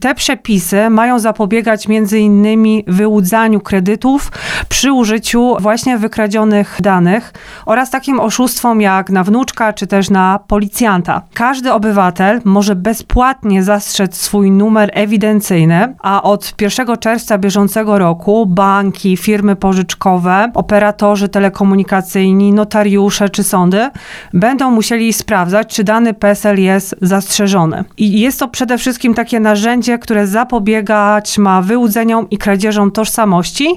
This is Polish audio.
Te przepisy mają zapobiegać między innymi wyłudzaniu kredytów przy użyciu właśnie wykradzionych danych oraz takim oszustwom jak na wnuczka czy też na policjanta. Każdy obywatel może bezpłatnie zastrzec swój numer ewidencyjny, a od 1 czerwca bieżącego roku banki, firmy pożyczkowe, operatorzy telekomunikacyjni, notariusze czy sądy będą musieli sprawdzać, czy dany PESEL jest zastrzeżony. I jest to przede wszystkim takie narzędzie, które zapobiegać ma wyłudzeniom i kradzieżom tożsamości,